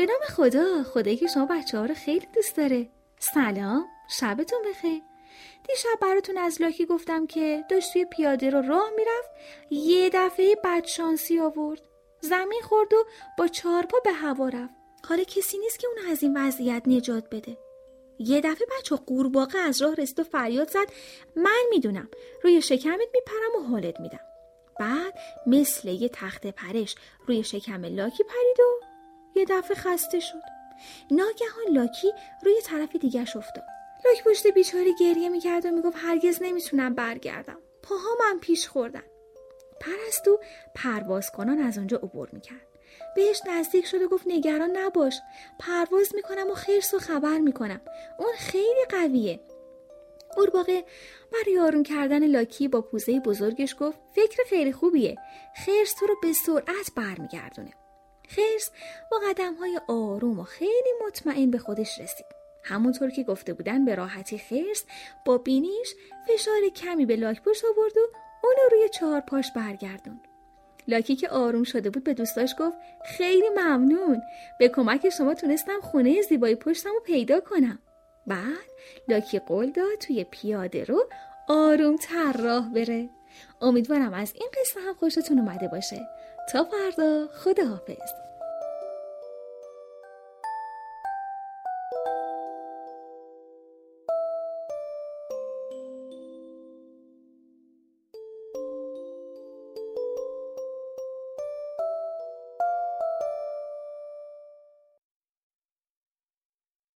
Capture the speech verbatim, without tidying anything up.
به نام خدا، خدایی که شما بچه ها رو خیلی دوست داره. سلام، شبتون بخیر. دیشب براتون از لاکی گفتم که داشت توی پیاده رو راه میرفت، یه دفعه بدشانسی آورد، زمین خورد و با چارپا به هوا رفت. حالا کسی نیست که اون از این وضعیت نجات بده. یه دفعه بچه قورباغه از راه رسید و فریاد زد من میدونم، روی شکمت میپرم و حالت میدم. بعد مثل یه تخت پرش روی شکم لاکی پرید و یه دفعه خسته شد. ناگهان لاکی روی طرف دیگه‌ش افتاد. لاکی پشت بیچاره گریه میکرد و میگفت هرگز نمیتونم برگردم، پاهامم پیش خوردن. پرستو پرواز کنان از اونجا عبور میکرد. بهش نزدیک شد و گفت نگران نباش، پرواز میکنم و خرس رو خبر میکنم، اون خیلی قویه. قورباغه برای آروم کردن لاکی با پوزه بزرگش گفت فکر خیلی خوبیه، خرس تو رو به سرعت برمیگردونه. خرس با قدم‌های آروم و خیلی مطمئن به خودش رسید. همونطور که گفته بودن به راحتی خرس با بینیش فشار کمی به لاک پشت آورد و اونو روی چهار پاش برگردوند. لاکی که آروم شده بود به دوستاش گفت خیلی ممنون، به کمک شما تونستم خونه زیبای پشتم رو پیدا کنم. بعد لاکی قول داد توی پیاده رو آروم تر راه بره. امیدوارم از این قصه هم خوشتون اومده باشه. تا فردا، خداحافظ.